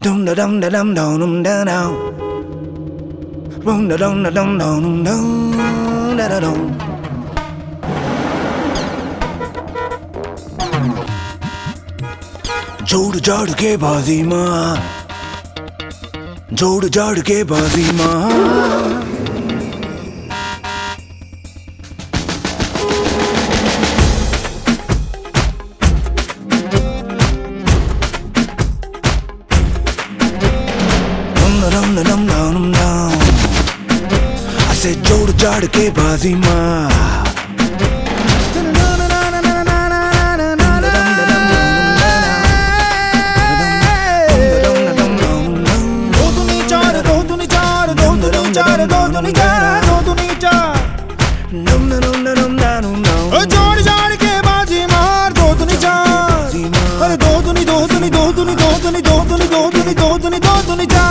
Dum da dum da dum dum da dum. Boom da dum da dum dum dum da da dum. जोड़ जाड़ के बाजी माँ, जोड़ जाड़ के बाजी माँ. ऐसे जोड़ जाड़ के बाजी माँ. जोड़ जाड़ के बाजी मार दो दुनी चार, अरे दो दुनी दो दुनी दो दुनी दो दुनी दो दुनी दो दुनी दो दुनी दो दुनी चार.